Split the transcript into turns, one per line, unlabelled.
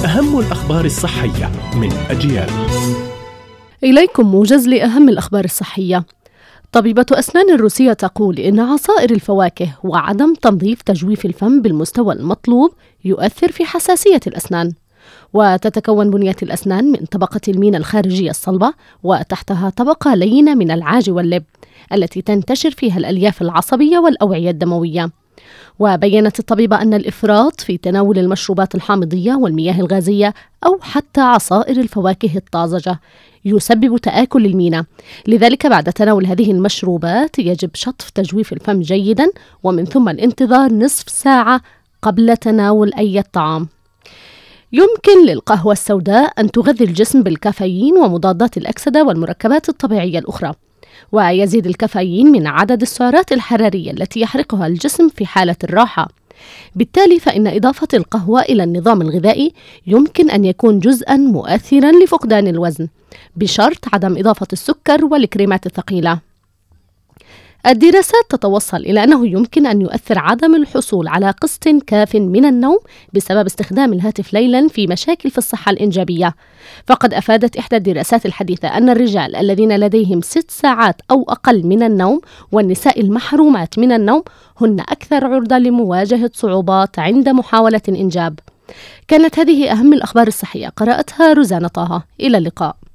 أهم الأخبار الصحية من أجيال.
إليكم موجز لأهم الأخبار الصحية. طبيبة أسنان روسية تقول إن عصائر الفواكه وعدم تنظيف تجويف الفم بالمستوى المطلوب يؤثر في حساسية الأسنان. وتتكون بنية الأسنان من طبقة المينا الخارجية الصلبة وتحتها طبقة لينة من العاج واللب التي تنتشر فيها الألياف العصبية والأوعية الدموية. وبيّنت الطبيبة أن الإفراط في تناول المشروبات الحامضية والمياه الغازية أو حتى عصائر الفواكه الطازجة يسبب تآكل المينا، لذلك بعد تناول هذه المشروبات يجب شطف تجويف الفم جيدا ومن ثم الانتظار نصف ساعة قبل تناول أي طعام. يمكن للقهوة السوداء أن تغذي الجسم بالكافيين ومضادات الأكسدة والمركبات الطبيعية الأخرى، ويزيد الكافيين من عدد السعرات الحرارية التي يحرقها الجسم في حالة الراحة. بالتالي فإن إضافة القهوة إلى النظام الغذائي يمكن أن يكون جزءاً مؤثراً لفقدان الوزن، بشرط عدم إضافة السكر والكريمات الثقيلة. الدراسات تتوصل إلى أنه يمكن أن يؤثر عدم الحصول على قسط كاف من النوم بسبب استخدام الهاتف ليلاً في مشاكل في الصحة الإنجابية. فقد أفادت إحدى الدراسات الحديثة أن الرجال الذين لديهم 6 ساعات أو أقل من النوم والنساء المحرومات من النوم هن أكثر عرضة لمواجهة صعوبات عند محاولة الإنجاب. كانت هذه أهم الأخبار الصحية، قرأتها روزانا طه. إلى اللقاء.